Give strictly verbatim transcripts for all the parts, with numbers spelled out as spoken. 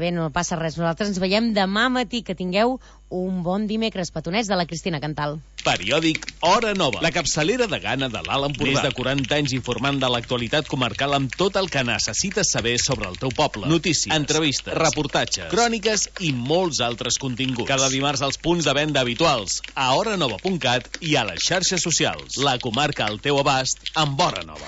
bé, no passa res. Nosaltres ens veiem demà matí. Que tingueu un bon dimecres. Petonets de la Cristina Cantal. Periòdic Hora Nova, la capçalera de gana de l'Alt Empordà. Més de quaranta anys informant de l'actualitat comarcal amb tot el que necessites saber sobre el teu poble. Notícies, entrevistes, reportatges, cròniques i molts altres continguts. Cada dimarts als punts de venda habituals, a hora nova punt cat i a les xarxes socials. La comarca al teu abast amb Hora Nova.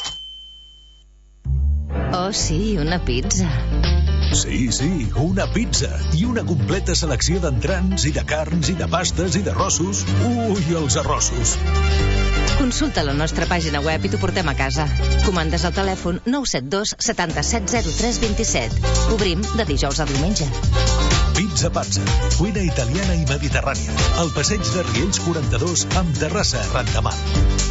Oh, sí, una pizza. Sí, sí, una pizza i una completa selecció d'entrants i de carns i de pastes i d'arrossos. Ui, els arrossos! Consulta la nostra pàgina web i t'ho portem a casa. Comandes al telèfon nou set dos setanta-set zero tres vint-i-set. Obrim de dijous a diumenge. Pizza Pazza, cuina italiana i mediterrània. Al passeig de Riells quaranta-dos amb terrassa arran de mar.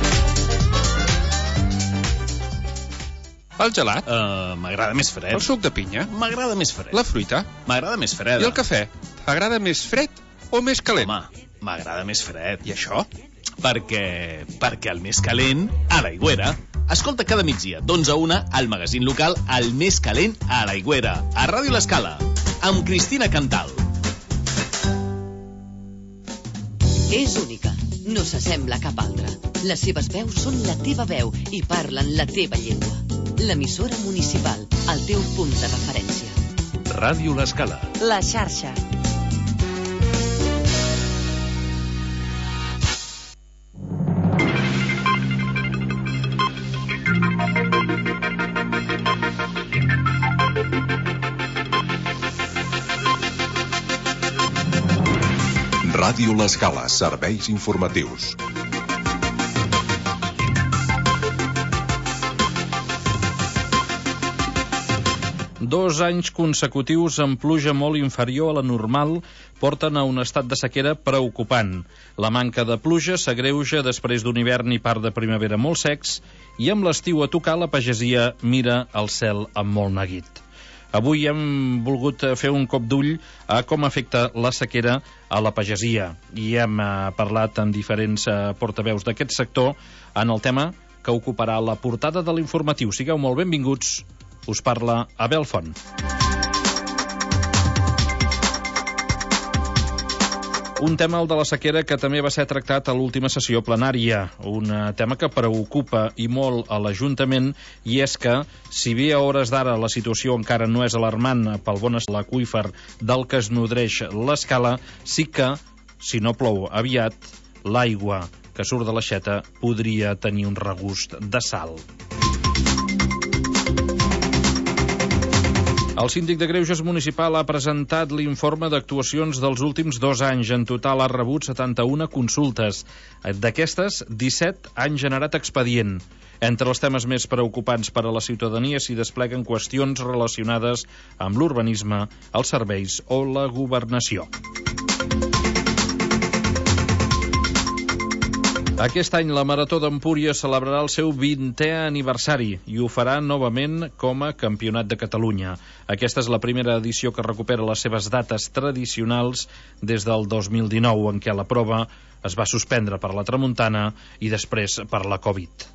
El gelat? Uh, M'agrada més fred. El suc de pinya? M'agrada més fred. La fruita? M'agrada més freda. I el cafè? T'agrada més fred o més calent? Home, m'agrada més fred. I això? Perquè... perquè el més calent, a l'Aigüera. Escolta cada migdia, d'onze a una, al magazín local El Més Calent a l'Aigüera, a Ràdio L'Escala, amb Cristina Cantal. És única, no s'assembla a cap altra. Les seves veus són la teva veu i parlen la teva llengua. L'emissora municipal, el teu punt de referència. Ràdio L'Escala. La xarxa. Ràdio L'Escala, serveis informatius. Dos anys consecutius amb pluja molt inferior a la normal porten a un estat de sequera preocupant. La manca de pluja s'agreuja després d'un hivern i part de primavera molt secs i amb l'estiu a tocar la pagesia mira el cel amb molt neguit. Avui hem volgut fer un cop d'ull a com afecta la sequera a la pagesia i hem parlat amb diferents portaveus d'aquest sector en el tema que ocuparà la portada de l'informatiu. Sigueu molt benvinguts. Us parla Abel Font. Un tema, el de la sequera, que també va ser tractat a l'última sessió plenària. Un tema que preocupa i molt a l'Ajuntament, i és que, si bé a hores d'ara la situació encara no és alarmant pel bon estat aqüífer del que es nodreix l'Escala, sí que, si no plou aviat, l'aigua que surt de l'aixeta podria tenir un regust de sal. El síndic de Greuges municipal ha presentat l'informe d'actuacions dels últims dos anys. En total ha rebut setanta-una consultes. D'aquestes, disset han generat expedient. Entre els temes més preocupants per a la ciutadania s'hi despleguen qüestions relacionades amb l'urbanisme, els serveis o la governació. Aquest any la Marató d'Empúries celebrarà el seu vintè aniversari i ho farà novament com a Campionat de Catalunya. Aquesta és la primera edició que recupera les seves dates tradicionals des del dos mil dinou, en què la prova es va suspendre per la tramuntana i després per la Covid.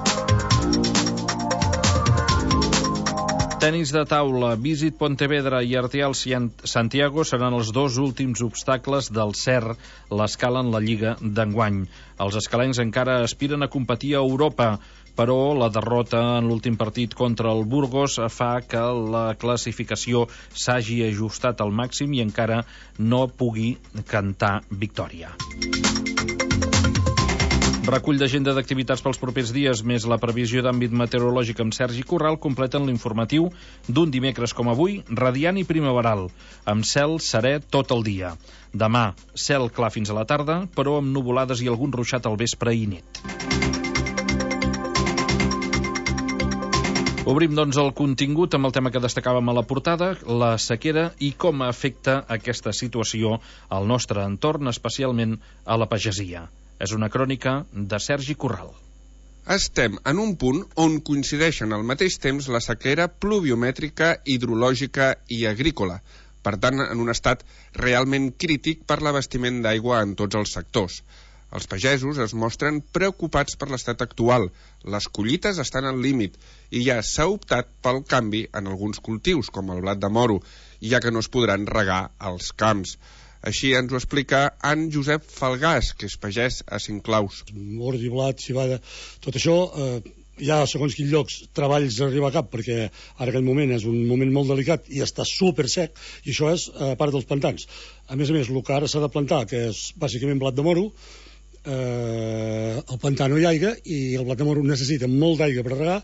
Tenis de taula, Visit Pontevedra i Arteal Santiago seran els dos últims obstacles del C E R, l'Escala en la Lliga d'enguany. Els escalencs encara aspiren a competir a Europa, però la derrota en l'últim partit contra el Burgos fa que la classificació s'hagi ajustat al màxim i encara no pugui cantar victòria. Recull d'agenda d'activitats pels propers dies, més la previsió d'àmbit meteorològic amb Sergi Corral, completen l'informatiu d'un dimecres com avui, radiant i primaveral, amb cel serè tot el dia. Demà, cel clar fins a la tarda, però amb nuvolades i algun ruixat al vespre i nit. Obrim, doncs, el contingut amb el tema que destacàvem a la portada, la sequera i com afecta aquesta situació al nostre entorn, especialment a la pagesia. És una crònica de Sergi Corral. Estem en un punt on coincideixen al mateix temps la sequera pluviomètrica, hidrològica i agrícola, per tant, en un estat realment crític per l'abastiment d'aigua en tots els sectors. Els pagesos es mostren preocupats per l'estat actual. Les collites estan al límit i ja s'ha optat pel canvi en alguns cultius, com el blat de moro, ja que no es podran regar als camps. Així ens ho explica en Josep Falgàs, que és pagès a Cinclaus. Mort i blat, civada, tot això, eh, hi ha segons quins llocs treballs d'arribar a cap, perquè ara aquell moment és un moment molt delicat i està super sec, i això és a part dels pantans. A més a més, el que ara s'ha de plantar, que és bàsicament blat de moro, eh, el pantà no hi ha aigua i el blat de moro necessita molt d'aigua per regar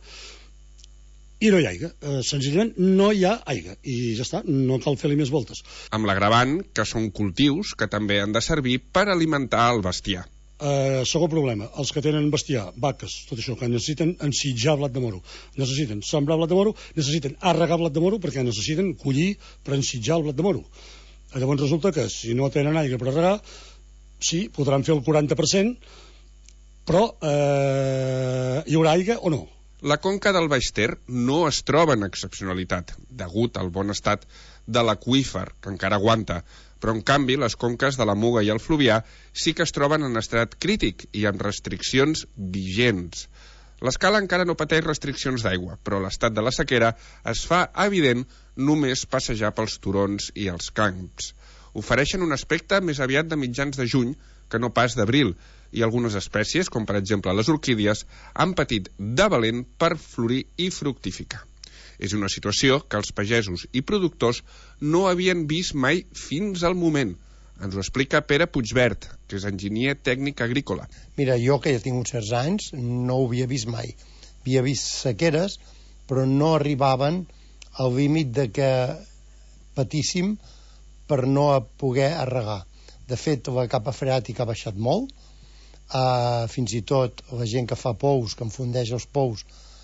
i no hi ha aigua, eh, senzillament no hi ha aigua i ja està, no cal fer-li més voltes. Amb l'agravant que són cultius que també han de servir per alimentar el bestiar. Eh, segon problema, els que tenen bestiar, vaques, tot això, que necessiten ensitjar blat de moro, necessiten sembrar blat de moro, necessiten arregar blat de moro perquè necessiten collir per ensitjar el blat de moro. Llavors resulta que si no tenen aigua per regar, sí, podran fer el quaranta per cent, però eh, hi haurà aigua o no? La conca del Baix Ter no es troba en excepcionalitat, degut al bon estat de l'aqüífer, que encara aguanta, però en canvi les conques de la Muga i el Fluvià sí que es troben en estat crític i amb restriccions vigents. L'escala encara no pateix restriccions d'aigua, però l'estat de la sequera es fa evident només passejar pels turons i els camps. Ofereixen un aspecte més aviat de mitjans de juny que no pas d'abril, i algunes espècies, com per exemple les orquídies, han patit de valent per florir i fructificar. És una situació que els pagesos i productors no havien vist mai fins al moment. Ens ho explica Pere Puigvert, que és enginyer tècnic agrícola. Mira, jo que ja tinc uns certs anys no ho havia vist mai. Havia vist sequeres, però no arribaven al límit de que patíssim per no poder arregar. De fet, la capa freàtica ha baixat molt, uh, fins i tot la gent que fa pous, que enfundeix els pous,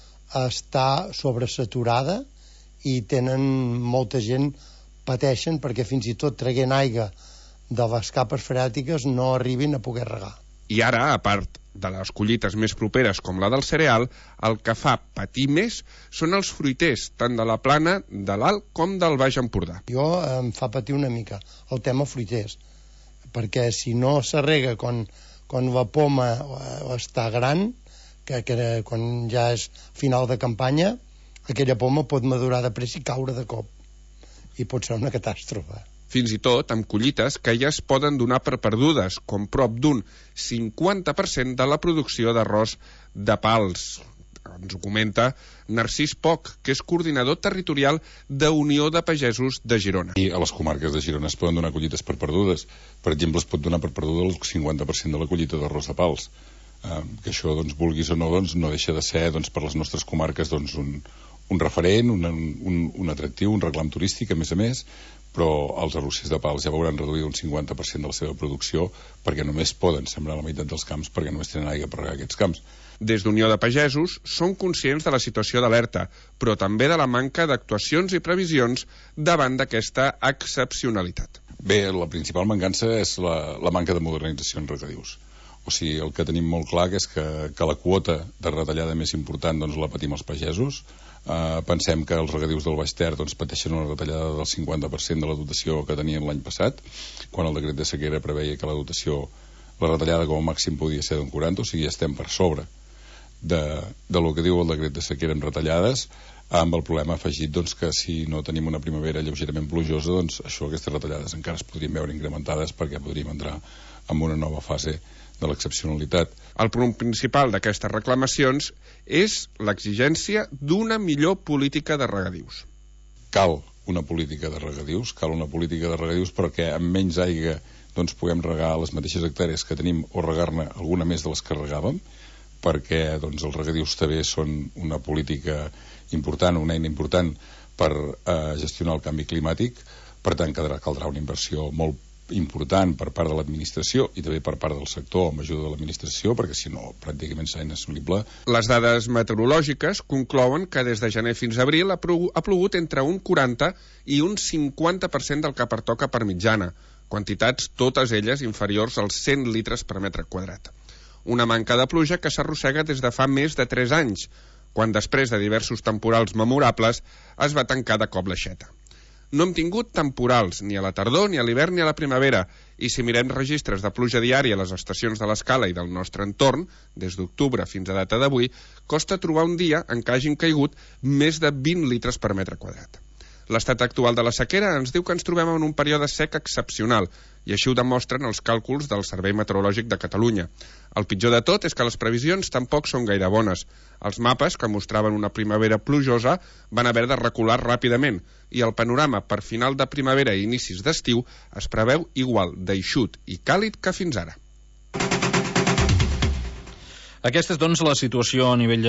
està sobresaturada i tenen molta gent pateixen perquè fins i tot traient aigua de les capes freàtiques no arribin a poder regar. I ara, a part de les collites més properes com la del cereal, el que fa patir més són els fruiters, tant de la plana, de l'Alt com del Baix Empordà. Jo em fa patir una mica el tema fruiters, perquè si no s'arrega quan, quan la poma està gran, que, que quan ja és final de campanya, aquella poma pot madurar de pressa i caure de cop, i pot ser una catàstrofe. Fins i tot amb collites que ja es poden donar per perdudes, com prop d'un cinquanta per cent de la producció d'arròs de pals. Ens ho comenta Narcís Poch, que és coordinador territorial de Unió de Pagesos de Girona. I a les comarques de Girona es poden donar collites per perdudes. Per exemple, es pot donar per perduda el cinquanta per cent de la collita d'arròs de pals. Eh, que això, doncs, vulguis o no, doncs, no deixa de ser, doncs, per les nostres comarques, doncs, un, un referent, un, un, un atractiu, un reclam turístic, a més a més, però els arrossers de pals ja veuran reduir un cinquanta per cent de la seva producció perquè només poden sembrar la meitat dels camps perquè només tenen aigua per regar aquests camps. Des d'Unió de Pagesos són conscients de la situació d'alerta, però també de la manca d'actuacions i previsions davant d'aquesta excepcionalitat. Bé, la principal mancança és la, la manca de modernització en regadius. O sigui, el que tenim molt clar que és que, que la quota de retallada més important doncs, la patim els pagesos. Uh, pensem que els regadius del Baix Ter doncs, pateixen una retallada del cinquanta per cent de la dotació que tenien l'any passat, quan el decret de sequera preveia que la dotació, la retallada com a màxim podia ser d'un quaranta, o sigui, estem per sobre de, de lo que diu el decret de sequera en retallades, amb el problema afegit doncs, que si no tenim una primavera lleugerament plujosa, doncs això, aquestes retallades encara es podrien veure incrementades perquè podríem entrar en una nova fase de l'excepcionalitat. El punt principal d'aquestes reclamacions és l'exigència d'una millor política de regadius. Cal una política de regadius, cal una política de regadius perquè amb menys aigua doncs, puguem regar les mateixes hectàrees que tenim o regar-ne alguna més de les que regàvem, perquè doncs, els regadius també són una política important, una eina important per eh, gestionar el canvi climàtic. Per tant, caldrà, caldrà una inversió molt important per part de l'administració i també per part del sector amb ajuda de l'administració, perquè si no pràcticament serà inassolible. Les dades meteorològiques conclouen que des de gener fins a abril ha plogut entre un quaranta i un cinquanta per cent del que pertoca per mitjana, quantitats totes elles inferiors als cent litres per metre quadrat. Una manca de pluja que s'arrossega des de fa més de tres anys, quan després de diversos temporals memorables es va tancar de cop l'aixeta. No hem tingut temporals ni a la tardor, ni a l'hivern, ni a la primavera, I si mirem registres de pluja diària a les estacions de l'Escala i del nostre entorn, des d'octubre fins a data d'avui, costa trobar un dia en què hagin caigut més de vint litres per metre quadrat. L'estat actual de la sequera ens diu que ens trobem en un període sec excepcional, i així ho demostren els càlculs del Servei Meteorològic de Catalunya. El pitjor de tot és que les previsions tampoc són gaire bones. Els mapes, que mostraven una primavera plujosa, van haver de recular ràpidament, i el panorama per final de primavera i inicis d'estiu es preveu igual d'eixut i càlid que fins ara. Aquesta és, doncs, la situació a nivell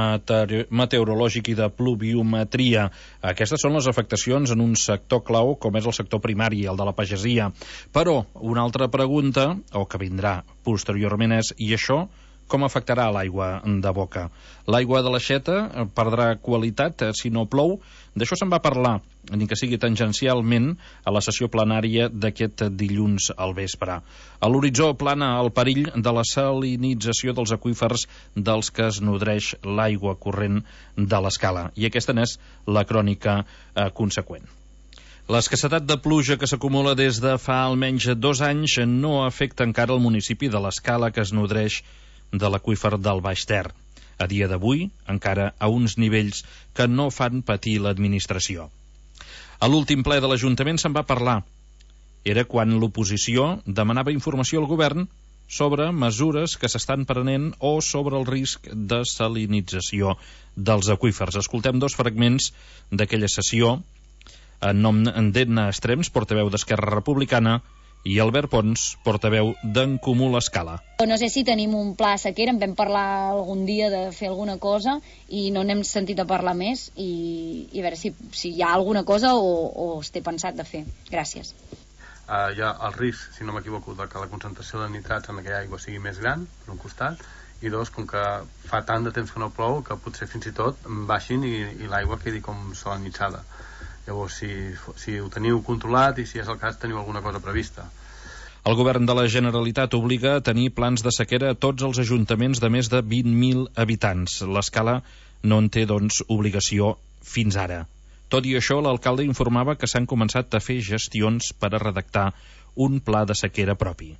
meteorològic i de pluviometria. Aquestes són les afectacions en un sector clau, com és el sector primari, el de la pagesia. Però una altra pregunta, o que vindrà posteriorment, és: i això com afectarà l'aigua de boca? L'aigua de l'aixeta perdrà qualitat si no plou? D'això se'n va parlar, ni que sigui tangencialment, a la sessió plenària d'aquest dilluns al vespre. A l'horitzó plana el perill de la salinització dels aqüífers dels que es nodreix l'aigua corrent de l'Escala. I aquesta n'és la crònica eh, conseqüent. L'escassetat de pluja que s'acumula des de fa almenys dos anys no afecta encara el municipi de l'Escala, que es nodreix de l'aqüífer del Baix Ter. A dia d'avui, encara a uns nivells que no fan patir l'administració. A l'últim ple de l'Ajuntament se'n va parlar. Era quan l'oposició demanava informació al govern sobre mesures que s'estan prenent o sobre el risc de salinització dels aqüífers. Escoltem dos fragments d'aquella sessió en nom d'Edna Estrems, portaveu d'Esquerra Republicana, i Albert Pons, portaveu d'en Comú l'Escala. No sé si tenim un pla sequera, en vam parlar algun dia de fer alguna cosa i no n'hem sentit a parlar més, i, i a veure si, si hi ha alguna cosa o, o es té pensat de fer. Gràcies. Uh, hi ha el risc, si no m'equivoco, de que la concentració de nitrats en aquella aigua sigui més gran, per un costat, i dos, com que fa tant de temps que no plou, que potser fins i tot baixin i, i l'aigua quedi com salinitzada. Llavors, si, si ho teniu controlat i si és el cas, teniu alguna cosa prevista. El govern de la Generalitat obliga a tenir plans de sequera a tots els ajuntaments de més de vint mil habitants. L'Escala no en té, doncs, obligació fins ara. Tot i això, l'alcalde informava que s'han començat a fer gestions per a redactar un pla de sequera propi.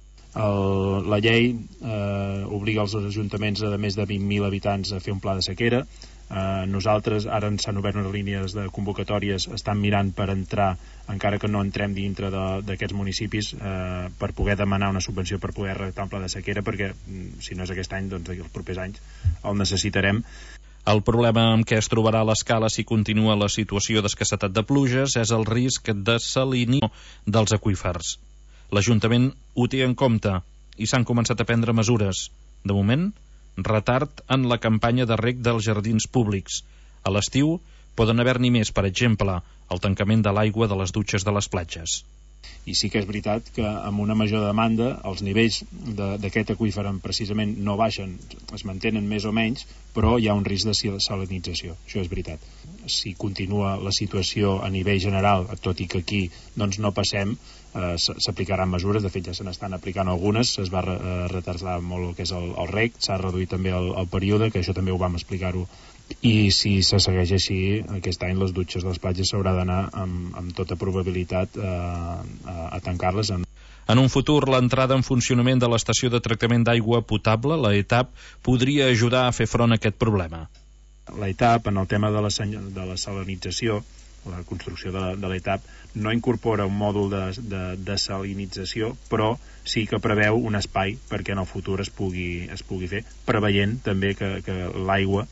El, la llei eh, obliga els ajuntaments de més de vint mil habitants a fer un pla de sequera. Uh, nosaltres ara ens s'han obert unes línies de convocatòries, estan mirant per entrar, encara que no entrem dintre d'aquests municipis, uh, per poder demanar una subvenció per poder redactar un pla de sequera, perquè si no és aquest any, doncs els propers anys el necessitarem. El problema amb què es trobarà l'Escala si continua la situació d'escassetat de pluges és el risc de salinització dels aqüífers. L'Ajuntament ho té en compte i s'han començat a prendre mesures. De moment, retard en la campanya de reg dels jardins públics. A l'estiu poden haver-n'hi més, per exemple, el tancament de l'aigua de les dutxes de les platges. I sí que és veritat que amb una major demanda els nivells d'aquest aqüífer precisament no baixen, es mantenen més o menys, però hi ha un risc de salinització, això és veritat. Si continua la situació a nivell general, tot i que aquí doncs, no passem, eh, s'aplicaran mesures, de fet ja se n'estan aplicant algunes, es va retardar molt el que és el, el reg, s'ha reduït també el, el període, que això també ho vam explicar-ho, i si se segueix així, aquest any les dutxes de les platges s'haurà d'anar amb, amb tota probabilitat eh, a, a tancar-les. En... en un futur, l'entrada en funcionament de l'estació de tractament d'aigua potable, la E T A P, podria ajudar a fer front a aquest problema. La E T A P, en el tema de la, de la salinització, la construcció de, de l'E T A P, no incorpora un mòdul de, de, de salinització, però sí que preveu un espai perquè en el futur es pugui, es pugui fer, preveient també que, que l'aigua,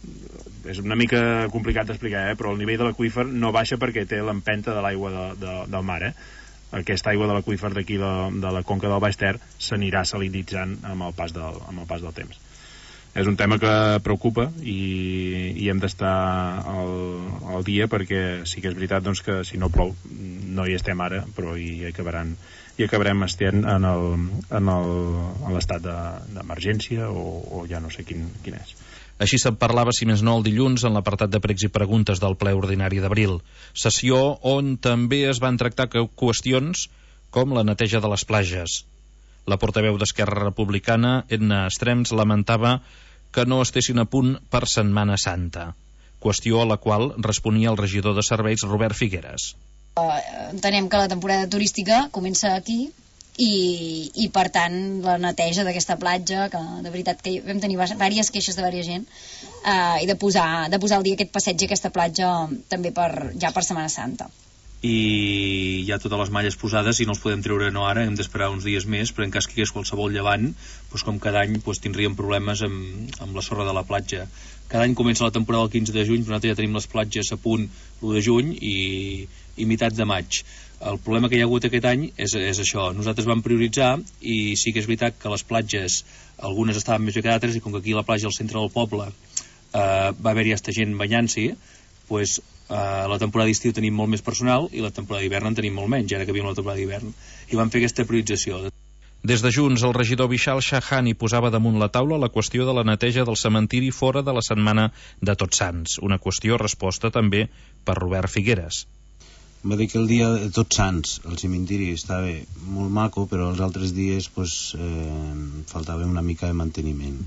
és una mica complicat d'explicar, eh? Però el nivell de l'aqüífer no baixa perquè té l'empenta de l'aigua de, de, del mar, eh? Aquesta aigua de l'aqüífer d'aquí de, de la conca del Baix Ter s'anirà salinitzant amb el pas del, amb el pas del temps. És un tema que preocupa i, i hem d'estar al, al dia, perquè sí que és veritat doncs, que si no plou no hi estem ara, però hi acabaran i acabarem estent en l'estat d'emergència o, o ja no sé quin, quin és. Així se'n parlava, si més no, el dilluns en l'apartat de pregs i preguntes del ple ordinari d'abril. Sessió on també es van tractar qüestions com la neteja de les platges. La portaveu d'Esquerra Republicana, Edna Estrems, lamentava que no estessin a punt per Setmana Santa, qüestió a la qual responia el regidor de serveis, Robert Figueres. Uh, entenem que la temporada turística comença aquí i, i per tant la neteja d'aquesta platja, que de veritat que vam tenir diverses queixes de diversa gent, eh, i de posar, de posar al dia aquest passeig i aquesta platja també per, ja per Setmana Santa. I hi ha totes les malles posades i no els podem treure no ara, hem d'esperar uns dies més, però en cas que hi hagués qualsevol llevant, doncs com cada any doncs tindríem problemes amb, amb la sorra de la platja. Cada any comença la temporada el quinze de juny, però nosaltres ja tenim les platges a punt l'u de juny i, i meitat de maig. El problema que hi ha hagut aquest any és, és això. Nosaltres vam prioritzar i sí que és veritat que les platges, algunes estaven més bé que d'altres, i com que aquí la platja al centre del poble eh, va haver-hi hasta gent banyant-s'hi, doncs eh, la temporada d'estiu tenim molt més personal i la temporada d'hivern en tenim molt menys, ara que vivim la temporada d'hivern. I vam fer aquesta priorització. Des de Junts, el regidor Vishal Shahani posava damunt la taula la qüestió de la neteja del cementiri fora de la setmana de Tots Sants, una qüestió resposta també per Robert Figueres. Va dir que el dia de Tots Sants el cementiri estava molt maco, però els altres dies pues, eh, faltava una mica de manteniment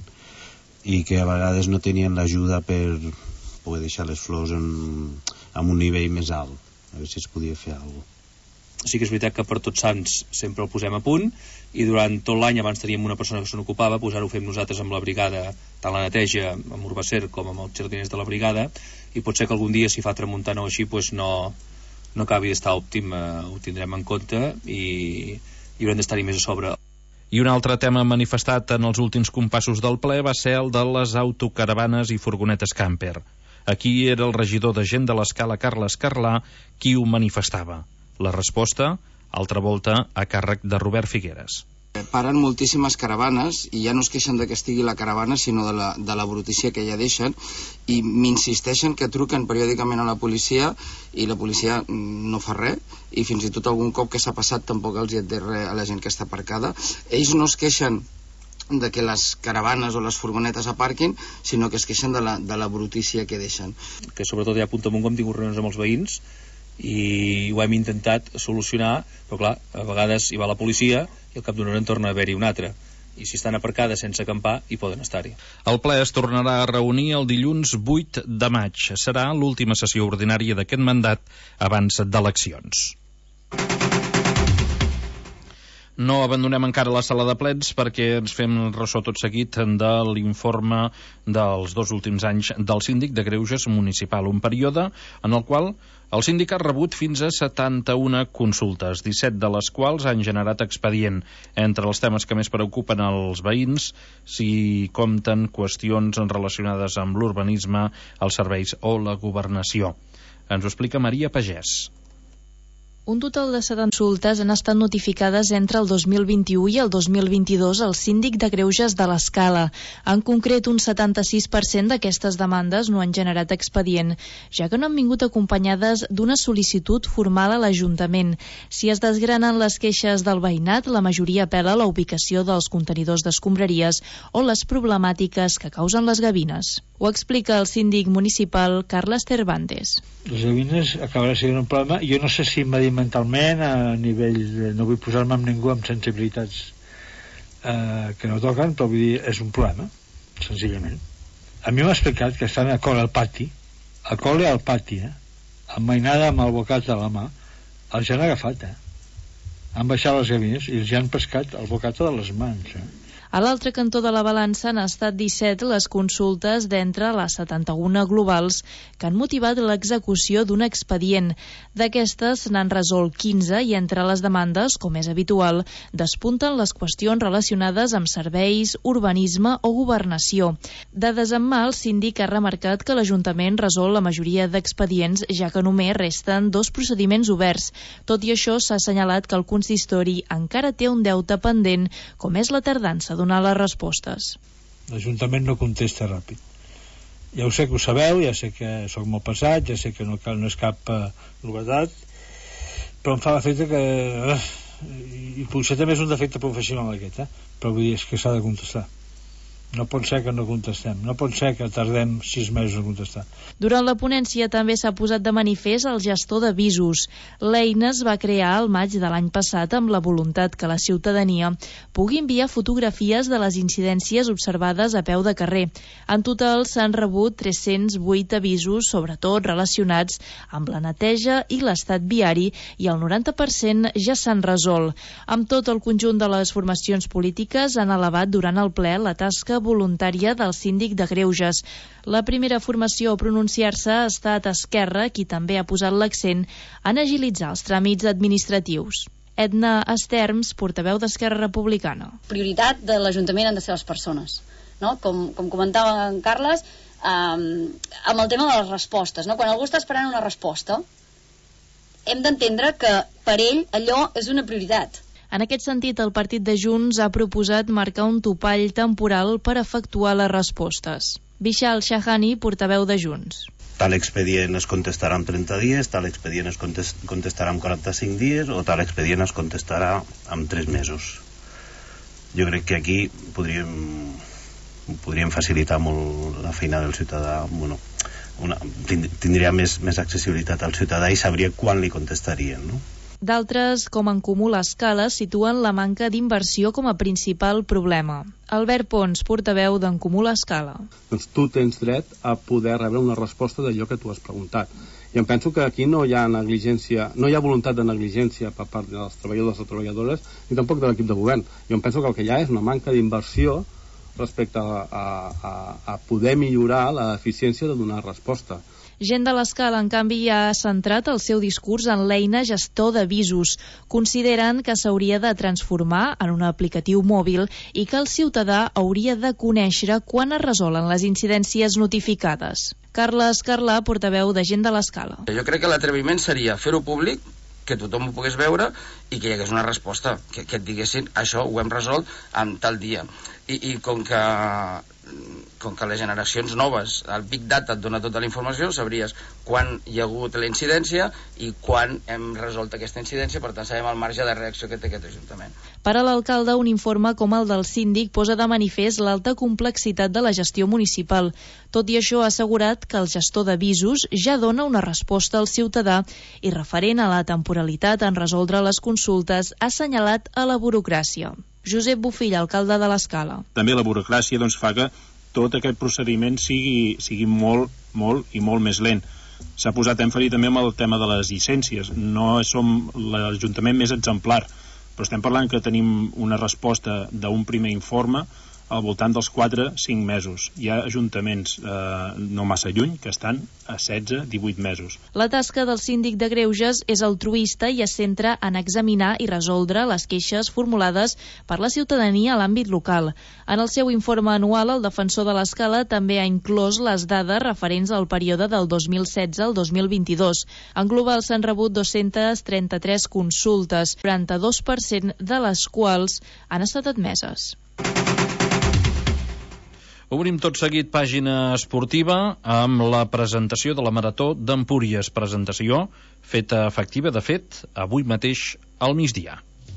i que a vegades no tenien l'ajuda per poder deixar les flors en, en un nivell més alt, a veure si es podia fer alguna cosa. Sí que és veritat que per Tots Sants sempre el posem a punt i durant tot l'any abans teníem una persona que se n'ocupava, doncs ara ho fem nosaltres amb la brigada, tant la neteja amb Urbacer com amb els jardiners de la brigada, i pot ser que algun dia si fa tramuntana o així doncs no, no acabi d'estar òptim, eh, ho tindrem en compte i, i haurem d'estar-hi més a sobre. I un altre tema manifestat en els últims compassos del ple va ser el de les autocaravanes i furgonetes camper. Aquí era el regidor de Gent de l'Escala, Carles Carlà, qui ho manifestava. La resposta, altra volta, a càrrec de Robert Figueres. Paren moltíssimes caravanes i ja no es queixen de que estigui la caravana, sinó de la, de la brutícia que ja deixen, i m'insisteixen que truquen periòdicament a la policia i la policia no fa res, i fins i tot algun cop que s'ha passat tampoc els hi ha dit res a la gent que està aparcada. Ells no es queixen de que les caravanes o les furgonetes aparquin, sinó que es queixen de la, de la brutícia que deixen. Que sobretot ja a Puntamunt hem tingut reunions amb els veïns i ho hem intentat solucionar, però clar, a vegades hi va la policia i al cap d'una hora en torna a haver-hi una altra, i si estan aparcades sense acampar hi poden estar-hi. El ple es tornarà a reunir el dilluns vuit de maig. Serà l'última sessió ordinària d'aquest mandat abans d'eleccions. No abandonem encara la sala de plens perquè ens fem ressò tot seguit de l'informe dels dos últims anys del síndic de Greuges municipal, un període en el qual el síndic ha rebut fins a setanta-una consultes, disset de les quals han generat expedient. Entre els temes que més preocupen als veïns s'hi compten qüestions relacionades amb l'urbanisme, els serveis o la governació. Ens ho explica Maria Pagès. Un total de set consultes han estat notificades entre el dos mil vint-i-u i el dos mil vint-i-dos al síndic de Greuges de l'Escala. En concret, un setanta-sis per cent d'aquestes demandes no han generat expedient, ja que no han vingut acompanyades d'una sol·licitud formal a l'Ajuntament. Si es desgranen les queixes del veïnat, la majoria apel·la a la ubicació dels contenidors d'escombraries o les problemàtiques que causen les gavines. Ho explica el síndic municipal Carles Cervantes. Les gavines acabarà sent un problema. Jo no sé si mediamentalment, a nivell de, no vull posar-me amb ningú amb sensibilitats eh, que no toquen, però vull dir, és un problema, senzillament. A mi m'ha explicat que estan a col al pati, a col al pati, eh? amb mainada amb el bocat a la mà, els han agafat, eh? han baixat les gavines i els han pescat el bocat de les mans, eh? A l'altre cantó de la balança han estat disset les consultes d'entre les setanta-una globals que han motivat l'execució d'un expedient. D'aquestes n'han resolt quinze i entre les demandes, com és habitual, despunten les qüestions relacionades amb serveis, urbanisme o governació. De desemmal, el síndic ha remarcat que l'Ajuntament resol la majoria d'expedients, ja que només resten dos procediments oberts. Tot i això, s'ha assenyalat que el consistori encara té un deute pendent, com és la tardança donar les respostes. L'Ajuntament no contesta ràpid. Ja ho sé que ho sabeu, ja sé que sóc molt pesat, ja sé que no, cal, no és cap uh, novetat, però em fa l'efecte que... Uh, i potser també és un defecte professional aquest, eh? però vull dir, és que s'ha de contestar. No pot ser que no contestem, no pot ser que tardem sis mesos a contestar. Durant la ponència també s'ha posat de manifest el gestor d'avisos. L'eina es va crear al maig de l'any passat amb la voluntat que la ciutadania pugui enviar fotografies de les incidències observades a peu de carrer. En total s'han rebut tres-cents vuit avisos, sobretot relacionats amb la neteja i l'estat viari, i el noranta per cent ja s'han resolt. Amb tot, el conjunt de les formacions polítiques han elevat durant el ple la tasca voluntària del síndic de Greuges. La primera formació a pronunciar-se ha estat Esquerra, qui també ha posat l'accent en agilitzar els tràmits administratius. Edna Esterms, portaveu d'Esquerra Republicana. Prioritat de l'Ajuntament han de ser les persones, no? Com, com comentava en Carles, um, amb el tema de les respostes, no? Quan algú està esperant una resposta, hem d'entendre que per ell allò és una prioritat. En aquest sentit, el partit de Junts ha proposat marcar un topall temporal per efectuar les respostes. Vishal Shahani, portaveu de Junts. Tal expedient es contestarà en trenta dies, tal expedient es contestarà en quaranta-cinc dies o tal expedient es contestarà en tres mesos. Jo crec que aquí podríem, podríem facilitar molt la feina del ciutadà. Bueno, una, tindria més, més accessibilitat al ciutadà i sabria quan li contestarien, no? D'altres, com en Comú l'Escala, situen la manca d'inversió com a principal problema. Albert Pons, portaveu d'en Comú l'Escala. Doncs tu tens dret a poder rebre una resposta d'allò que tu has preguntat. I em penso que aquí no hi ha negligència, no hi ha voluntat de negligència per part dels treballadors o treballadores, ni tampoc de l'equip de govern. Jo em penso que el que hi ha és una manca d'inversió respecte a, a, a, a poder millorar l'eficiència de donar resposta. Gent de l'Escala, en canvi, ha centrat el seu discurs en l'eina gestor d'avisos. Consideren que s'hauria de transformar en un aplicatiu mòbil i que el ciutadà hauria de conèixer quan es resolen les incidències notificades. Carles Carlà, portaveu de Gent de l'Escala. Jo crec que l'atreviment seria fer-ho públic, que tothom ho pogués veure i que hi hagués una resposta, que, que et diguessin això ho hem resolt en tal dia. I, i com que com que les generacions noves, el Big Data et dona tota la informació, sabries quan hi ha hagut la incidència i quan hem resolt aquesta incidència, per tant sabem el marge de reacció que té aquest Ajuntament. Per a l'alcalde, un informe com el del síndic posa de manifest l'alta complexitat de la gestió municipal. Tot i això, ha assegurat que el gestor d'avisos ja dona una resposta al ciutadà i, referent a la temporalitat en resoldre les consultes, ha assenyalat a la burocràcia. Josep Bofill, alcalde de l'Escala. També la burocràcia doncs, fa que tot aquest procediment sigui, sigui molt, molt i molt més lent. S'ha posat èmfasi també amb el tema de les llicències. No som l'Ajuntament més exemplar, però estem parlant que tenim una resposta d'un primer informe al voltant dels quatre a cinc mesos. Hi ha ajuntaments eh, no massa lluny que estan a setze a divuit mesos. La tasca del síndic de Greuges és altruista i es centra en examinar i resoldre les queixes formulades per la ciutadania a l'àmbit local. En el seu informe anual, el defensor de l'Escala també ha inclòs les dades referents al període del dos mil setze al dos mil vint-i-dos. En global s'han rebut dos-centes trenta-tres consultes, quaranta-dos per cent de les quals han estat admeses. Obrim tot seguit pàgina esportiva amb la presentació de la Marató d'Empúries. Presentació feta efectiva, de fet, avui mateix al migdia.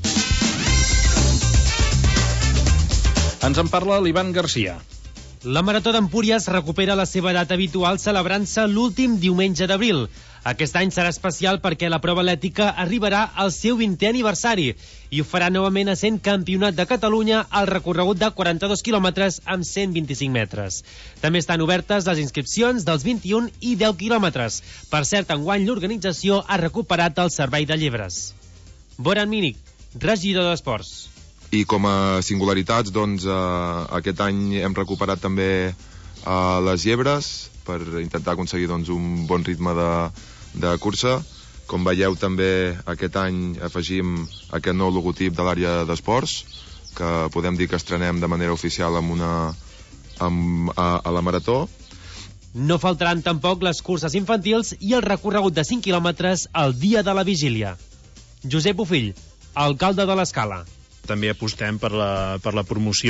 Ens en parla l'Ivan Garcia. La Marató d'Empúries recupera la seva data habitual celebrant-se l'últim diumenge d'abril. Aquest any serà especial perquè la prova atlètica arribarà al seu vintè aniversari i ho farà novament a sent Campionat de Catalunya al recorregut de quaranta-dos quilòmetres amb cent vint-i-cinc metres. També estan obertes les inscripcions dels vint-i-un i deu quilòmetres. Per cert, enguany l'organització ha recuperat el servei de llebres. Boran Mínic, regidor d'Esports. I com a singularitats, doncs, eh, aquest any hem recuperat també eh, les llebres per intentar aconseguir doncs, un bon ritme de, de cursa. Com veieu, també aquest any afegim aquest nou logotip de l'àrea d'esports, que podem dir que estrenem de manera oficial amb una, amb, a, a la Marató. No faltaran tampoc les curses infantils i el recorregut de cinc quilòmetres el dia de la vigília. Josep Bofill, alcalde de l'Escala. També apostem per la, per la promoció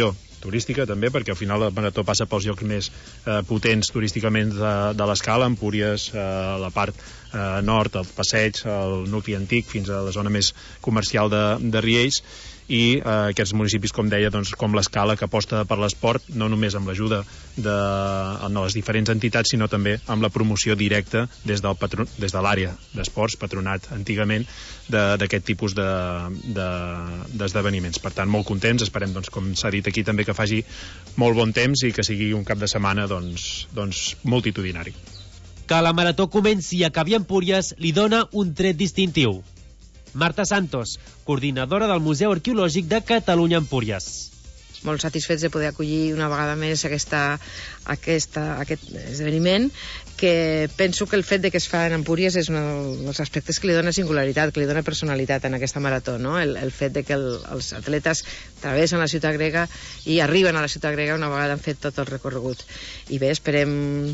turística també, perquè al final la marató passa pels llocs més eh, potents turísticament de, de l'Escala, Empúries, eh, la part eh, nord, el passeig, el nucli antic, fins a la zona més comercial de, de Riells, i eh, aquests municipis, com deia, doncs, com l'Escala, que aposta per l'esport, no només amb l'ajuda de, de les diferents entitats, sinó també amb la promoció directa des, del patron, des de l'àrea d'esports, patronat antigament, d'aquest tipus d'esdeveniments. De, de, per tant, molt contents, esperem, doncs, com s'ha dit aquí també, que faci molt bon temps i que sigui un cap de setmana doncs, doncs, multitudinari. Que la marató comenci i acabi a Empúries li dona un tret distintiu. Marta Santos, coordinadora del Museu Arqueològic de Catalunya Empúries. Molt satisfets de poder acollir una vegada més aquesta, aquesta, aquest esdeveniment, que penso que el fet de que es fa en Empúries és un dels aspectes que li dona singularitat, que li dona personalitat en aquesta marató, no? el, el fet de que el, els atletes travessen la ciutat grega i arriben a la ciutat grega una vegada han fet tot el recorregut. I bé, esperem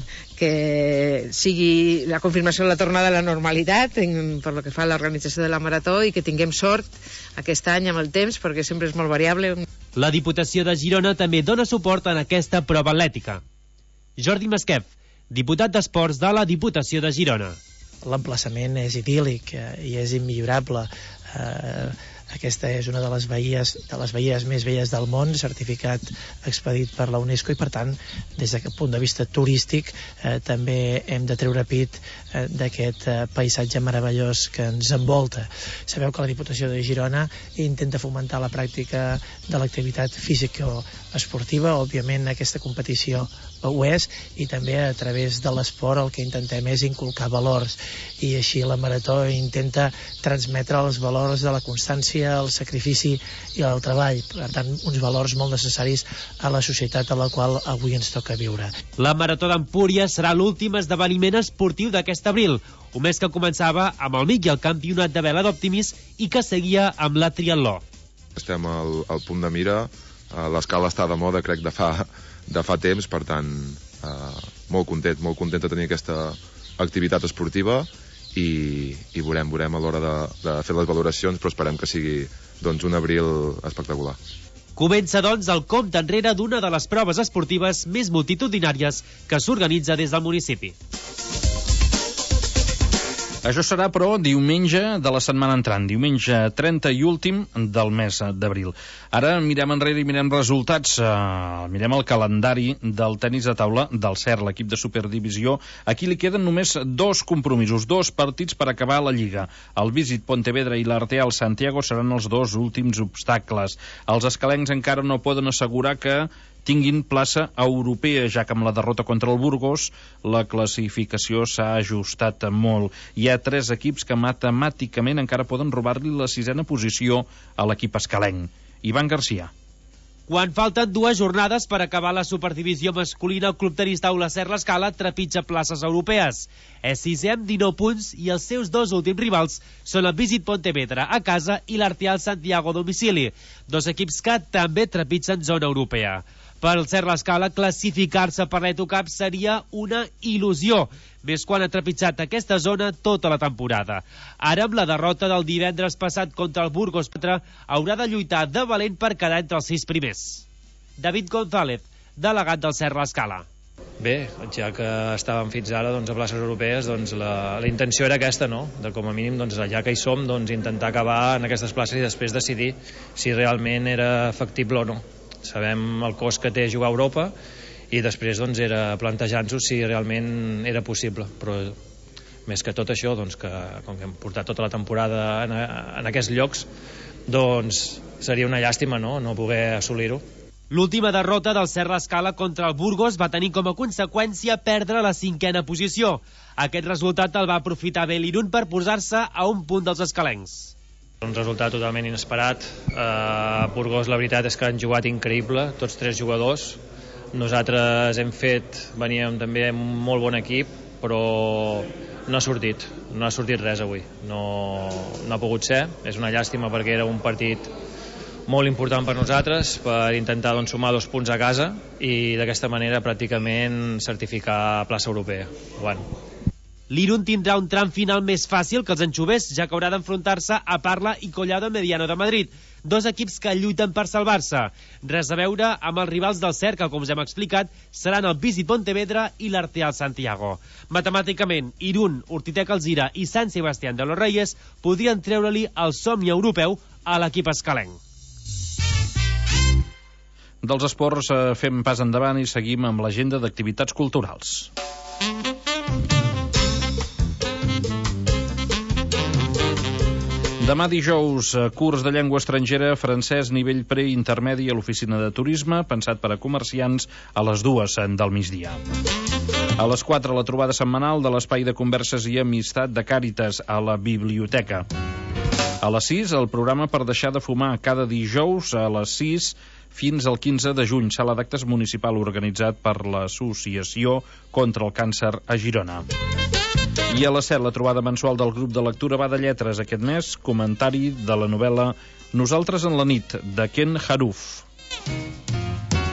que sigui la confirmació de la tornada a la normalitat en, per lo que fa a l'organització de la marató, i que tinguem sort aquest any amb el temps, perquè sempre és molt variable. La Diputació de Girona també dona suport en aquesta prova atlètica. Jordi Masquef, diputat d'Esports de la Diputació de Girona. L'emplaçament és idíl·lic i és immillorable. Eh, aquesta és una de les baies, de les baies més belles del món, certificat expedit per la UNESCO, i per tant, des d'aquest punt de vista turístic, eh, també hem de treure pit eh, d'aquest eh, paisatge meravellós que ens envolta. Sabeu que la Diputació de Girona intenta fomentar la pràctica de l'activitat físico-esportiva. Òbviament aquesta competició ho és, i també a través de l'esport el que intentem és inculcar valors, i així la marató intenta transmetre els valors de la constància, el sacrifici i el treball, per tant uns valors molt necessaris a la societat a la qual avui ens toca viure. La Marató d'Empúries serà l'últim esdeveniment esportiu d'aquest abril, un mes que començava amb el MIC i el Campionat de Vela d'Optimis i que seguia amb la triatló. Estem al, al punt de mira, l'Escala està de moda, crec, de fa, de fa temps, per tant, eh, molt content, molt content de tenir aquesta activitat esportiva, i, i veurem, veurem a l'hora de, de fer les valoracions, però esperem que sigui doncs, un abril espectacular. Comença, doncs, el compte enrere d'una de les proves esportives més multitudinàries que s'organitza des del municipi. Això serà, però, diumenge de la setmana entrant, diumenge trenta i últim del mes d'abril. Ara mirem enrere i mirem resultats. Uh, mirem el calendari del tenis de taula del C E R, l'equip de Superdivisió. Aquí li queden només dos compromisos, dos partits per acabar la Lliga. El Visit Pontevedra i l'Arteal Santiago seran els dos últims obstacles. Els escalencs encara no poden assegurar que tinguin plaça europea, ja que amb la derrota contra el Burgos la classificació s'ha ajustat molt. Hi ha tres equips que matemàticament encara poden robar-li la sisena posició a l'equip escalenc. Ivan Garcia. Quan falten dues jornades per acabar la superdivisió masculina, el club tenis taula C E R l'Escala trepitja places europees. És sisè amb dinou punts i els seus dos últims rivals són el Visit Pontevedra a casa i l'Arteal Santiago a domicili, dos equips que també trepitgen zona europea. Per al C E R l'Escala, classificar-se per l'Etocup seria una il·lusió, més quan ha trepitjat aquesta zona tota la temporada. Ara, amb la derrota del divendres passat contra el Burgos, haurà de lluitar de valent per quedar entre els sis primers. David González, delegat del C E R l'Escala. Bé, ja que estàvem fins ara doncs, a places europees, doncs, la, la intenció era aquesta, no? De com a mínim, doncs, ja que hi som, doncs, intentar acabar en aquestes places i després decidir si realment era factible o no. Sabem el cost que té jugar a Europa i després doncs, era plantejar-nos si realment era possible, però més que tot això, doncs, que com que hem portat tota la temporada en, en aquests llocs, doncs seria una llàstima no, no poder assolir-ho. L'última derrota del C E R l'Escala contra el Burgos va tenir com a conseqüència perdre la cinquena posició. Aquest resultat el va aprofitar bé l'Irun per posar-se a un punt dels escalencs. Un resultat totalment inesperat. Uh, Burgos, la veritat és que han jugat increïble, tots tres jugadors. Nosaltres hem fet, veníem també amb un molt bon equip, però no ha sortit, no ha sortit res avui. No, no ha pogut ser, és una llàstima perquè era un partit molt important per nosaltres, per intentar doncs, sumar dos punts a casa i d'aquesta manera pràcticament certificar plaça europea. Bueno. L'Irun tindrà un tram final més fàcil que els anxovers, ja que haurà d'enfrontar-se a Parla i Collado Mediano de Madrid, dos equips que lluiten per salvar-se. Res a veure amb els rivals del C E R, que, com us hem explicat, seran el Visit Pontevedra i l'Arteal Santiago. Matemàticament, Irún, Urtitec Alzira i Sant Sebastián de los Reyes podrien treure-li el somni europeu a l'equip escalenc. Dels esports eh, fem pas endavant i seguim amb l'agenda d'activitats culturals. Demà dijous, curs de llengua estrangera, francès, nivell pre-intermedi a l'oficina de turisme, pensat per a comerciants, a les dues del migdia. A les quatre, la trobada setmanal de l'espai de converses i amistat de Càritas a la biblioteca. A les sis, el programa per deixar de fumar cada dijous a les sis fins al quinze de juny, sala d'actes municipal organitzat per l'Associació contra el Càncer a Girona. I a les set, la trobada mensual del grup de lectura va de lletres aquest mes, comentari de la novel·la Nosaltres en la nit, de Ken Haruf.